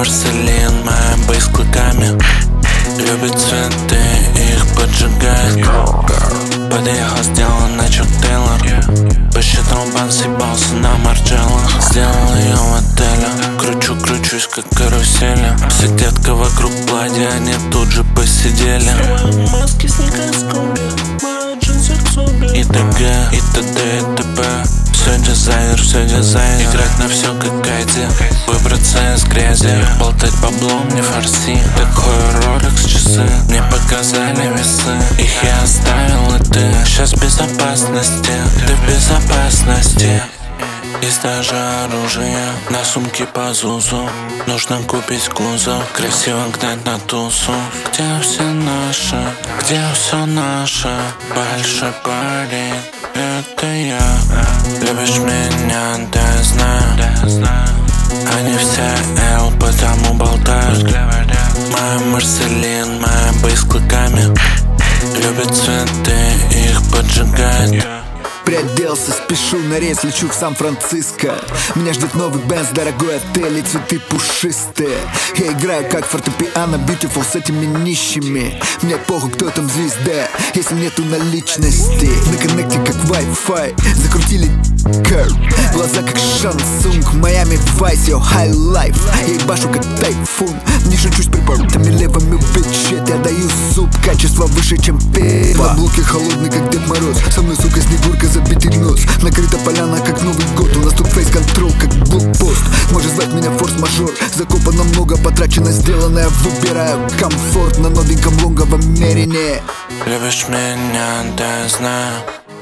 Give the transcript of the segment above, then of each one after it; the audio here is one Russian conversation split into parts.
Марселин, моя бейс клыками. Любит цветы, их поджигает. Подъехал, сделал начал Тейлор. Посчитал бан, съебался на Марджелло. Сделал ее в отеле. Кручусь как карусели. Все детка вокруг платья, они тут же посидели. Маски, сникерс, комби, мои джинсы к зомби. И т.г., и т.д., и т.п. Все дизайнер. Играть на все как Кайти. Выбраться из грязи. Болтать баблом, не фарси. Такой Rolex часы. Мне показали весы. Их я оставил, и ты сейчас в безопасности. Ты в безопасности. Есть даже оружие на сумке по ЗУЗу. Нужно купить кузов, красиво гнать на тусу. Где все наши, где все наше? Большой парень, это я. Любишь меня, да я знаю. Они все L, потому болтают. Моя Марселин, моя бейс клыками. Любит цветы, их поджигает. Приоделся, спешу на рейс, лечу в Сан-Франциско. Меня ждет новый Бенз, дорогой отель и цветы пушистые. Я играю как фортепиано, beautiful с этими нищими. Мне похуй, кто там звезда, если нету наличности. На коннекте как Wi-Fi, закрутили curve. Глаза как Шансунг, Майами Вайс, yo, high life. Я ебашу как тайфун, не шучу с припортами левыми, bitch. Я даю суп, качество выше, чем пиво. Облуки холодный, как Дед Мороз. Со мной, сука, снегурка, забитый нос. Накрыта поляна, как Новый год. У нас тут фейс-контрол, как блокпост. Можешь звать меня форс-мажор. Закопано много, потрачено, сделанное. Выбираю комфорт на новеньком лонговом мерине. Любишь меня, да я знаю.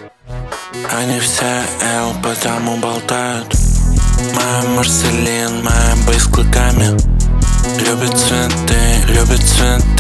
Они все L, потому болтают. Моя Марселин, моя бейс клыками. Любит цветы,